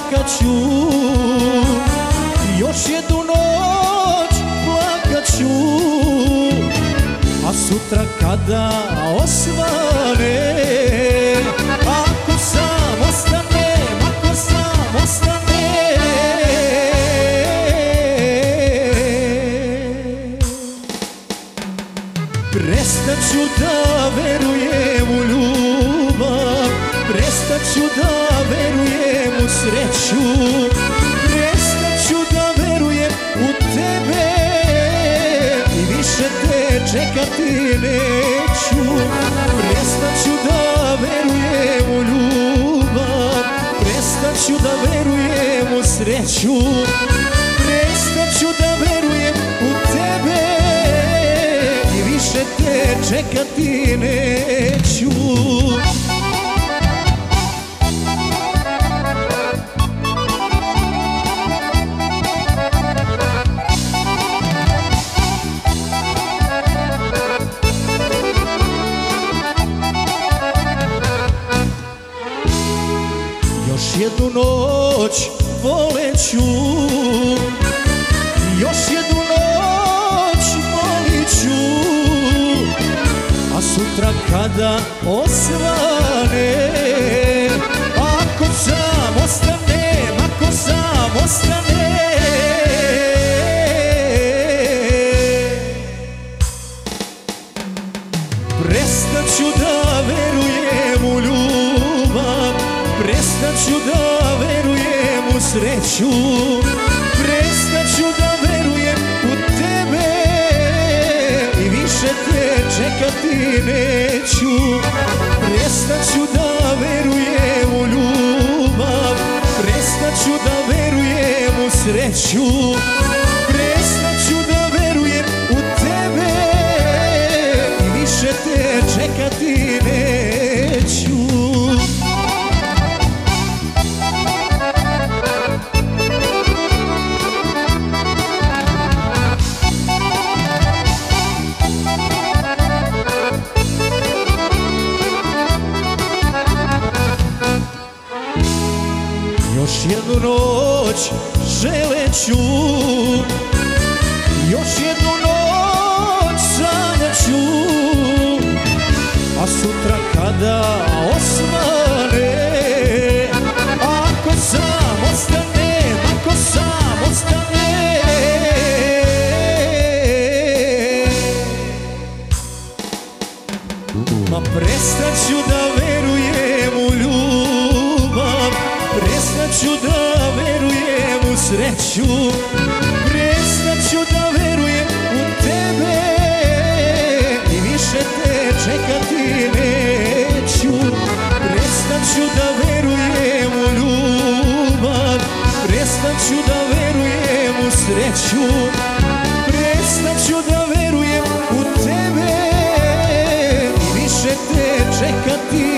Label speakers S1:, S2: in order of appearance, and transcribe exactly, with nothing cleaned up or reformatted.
S1: čekat ću, još jednu noć plakat ću, a sutra kada osvane, ako sam ostanem, ako sam ostanem, prestat ću da verujem u ljubav, prestat ću da verujem u sreću, prestat ću da verujem u tebe i više te čekati neću. Prestat ću da verujem u ljubav, prestat ću da verujem u sreću, prestat ću da verujem u tebe i više te čekati neću. Još jednu noć voleću, još jednu noć voliću, a sutra kada osvane, ako sam ostanem, ako sam ostanem, prestat ću da verujem u ljubav, prestat ću da verujem u sreću, prestat ću da verujem u tebe i više te čekati neću. Prestat ću da verujem u ljubav, prestat ću da verujem u sreću, prestat ću da verujem u tebe i više te čekati neću. Još jednu noć želeću, još jednu noć sanjaću, a sutra kada osvane, ako sam ostanem, ako sam ostanem, ma prestat ću da verujem u ljubav, prestat ću da verujem u sreću, prestat ću da verujem u tebe i više te čekati neću. Prestat ću da verujem u ljubav, prestat ću da verujem u sreću, prestat ću da verujem u tebe i više te čekati